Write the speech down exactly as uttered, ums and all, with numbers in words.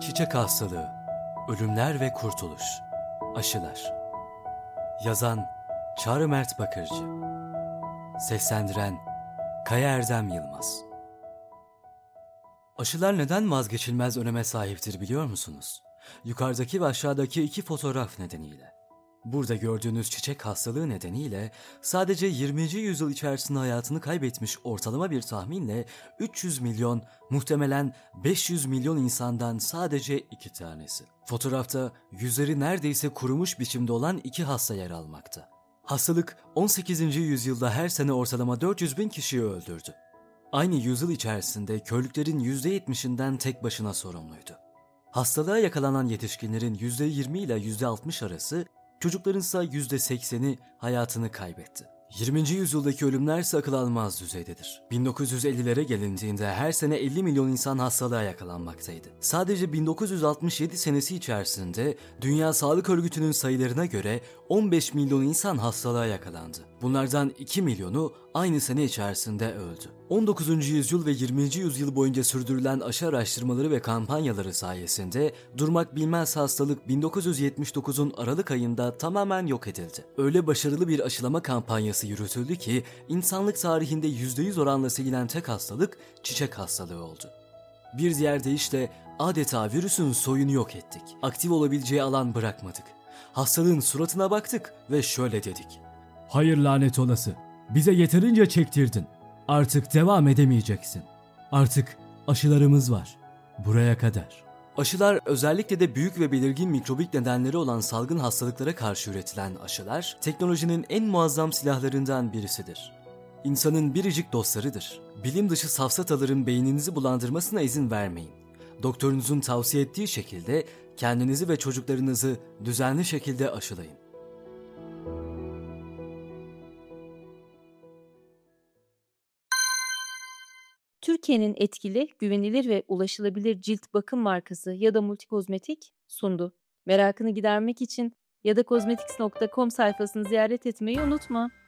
Çiçek hastalığı, ölümler ve kurtuluş, aşılar. Yazan Çağrı Mert Bakırcı. Seslendiren Kaya Erdem Yılmaz. Aşılar neden vazgeçilmez öneme sahiptir biliyor musunuz? Yukarıdaki ve aşağıdaki iki fotoğraf nedeniyle. Burada gördüğünüz çiçek hastalığı nedeniyle sadece yirminci yüzyıl içerisinde hayatını kaybetmiş ortalama bir tahminle üç yüz milyon, muhtemelen beş yüz milyon insandan sadece iki tanesi. Fotoğrafta yüzleri neredeyse kurumuş biçimde olan iki hasta yer almakta. Hastalık on sekizinci yüzyılda her sene ortalama dört yüz bin kişiyi öldürdü. Aynı yüzyıl içerisinde körlüklerin yüzde yetmişinden tek başına sorumluydu. Hastalığa yakalanan yetişkinlerin yüzde yirmi ile yüzde altmış arası, çocukların ise yüzde sekseni hayatını kaybetti. yirminci yüzyıldaki ölümler ise akıl almaz düzeydedir. bin dokuz yüz ellilere gelindiğinde her sene elli milyon insan hastalığa yakalanmaktaydı. Sadece bin dokuz yüz altmış yedi senesi içerisinde Dünya Sağlık Örgütü'nün sayılarına göre on beş milyon insan hastalığa yakalandı. Bunlardan iki milyonu aynı sene içerisinde öldü. on dokuzuncu yüzyıl ve yirminci yüzyıl boyunca sürdürülen aşı araştırmaları ve kampanyaları sayesinde durmak bilmez hastalık bin dokuz yüz yetmiş dokuzun Aralık ayında tamamen yok edildi. Öyle başarılı bir aşılama kampanyası yürütüldü ki insanlık tarihinde yüzde yüz oranla silinen tek hastalık çiçek hastalığı oldu. Bir diğer deyişle adeta virüsün soyunu yok ettik. Aktif olabileceği alan bırakmadık. Hastalığın suratına baktık ve şöyle dedik: "Hayır lanet olası, bize yeterince çektirdin. Artık devam edemeyeceksin. Artık aşılarımız var. Buraya kadar." Aşılar, özellikle de büyük ve belirgin mikrobik nedenleri olan salgın hastalıklara karşı üretilen aşılar, teknolojinin en muazzam silahlarından birisidir. İnsanın biricik dostlarıdır. Bilim dışı safsataların beyninizi bulandırmasına izin vermeyin. Doktorunuzun tavsiye ettiği şekilde kendinizi ve çocuklarınızı düzenli şekilde aşılayın. Türkiye'nin etkili, güvenilir ve ulaşılabilir cilt bakım markası Yada Multikozmetik sundu. Merakını gidermek için yada kozmetiks nokta com sayfasını ziyaret etmeyi unutma.